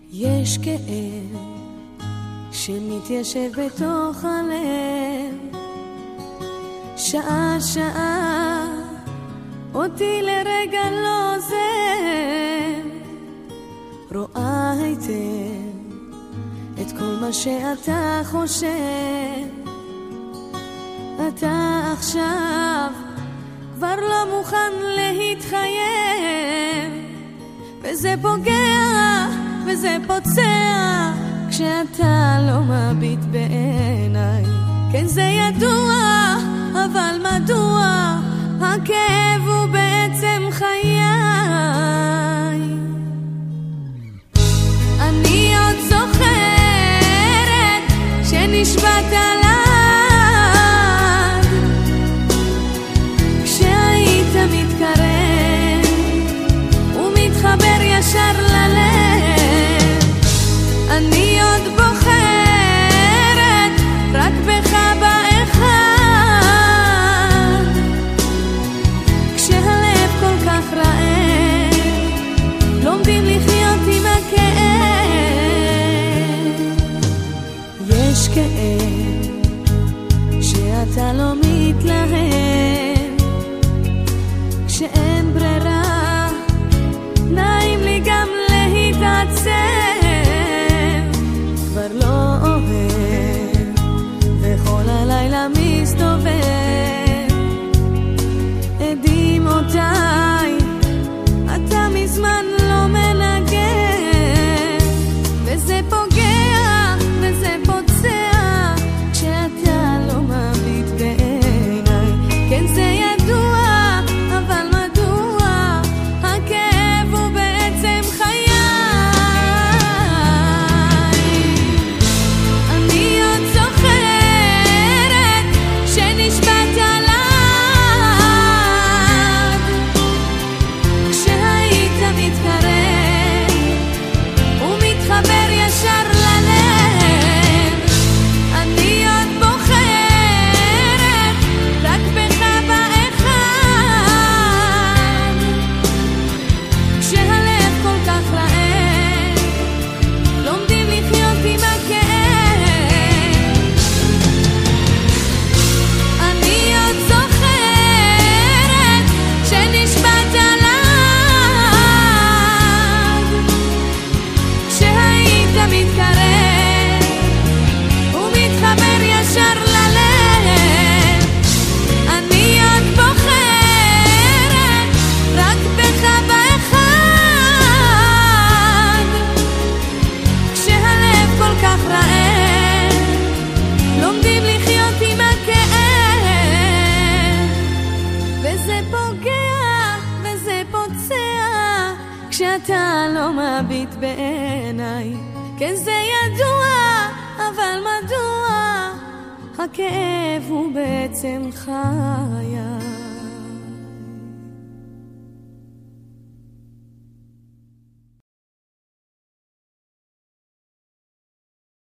יש כאב שמתיישב בתוך הלב, שעה שעה אותי לרגע לא עוזב, רואה היטב את כל מה שאתה חושב. אתה עכשיו כבר לא מוכן להתחייב, וזה פוגע וזה פוצע כשאתה לא מביט בעיניי. כן זה ידוע, אבל מדוע הכאב הוא בעצם חיי. אני עוד זוכרת שנשבעת עליי כשהיית מתקרב ומתחבר ישר ללב. אני עוד בוחרת רק בך באחד, כשהלב כל כך רעב לומדים לחיות עם הכאב. יש כאב שאתה לא מתלהב, כשאין ברירה נעים לי גם להתעצב. כבר לא אוהב וכל הלילה מסתובב, עדים אותי אתה מזמן לא מנגן, וזה פוגע וזה פוצע כשאתה לא מביט בעיניי. כן זה ידוע, אבל מדוע הכאב הוא בעצם חיי. אני עוד זוכרת שנשבעת עליי כשהיית מתקרב ומתחבר ישר ללב. אני עוד בוחרת רק בך באחד, כשהלב כל כך רעב לומדים לחיות עם הכאב. אני עוד זוכרת שנשבעת עליי כשהיית מתקרב ומתחבר ישר ללב. אני עוד בוחרת רק בך באחד, כשהלב כל כך רעב לומדים לחיות עם הכאב. וזה פוגע וזה פוצע כשאתה לא מביט בעיניי. כן זה ידוע, אבל מדוע הכאב הוא בעצם חיי.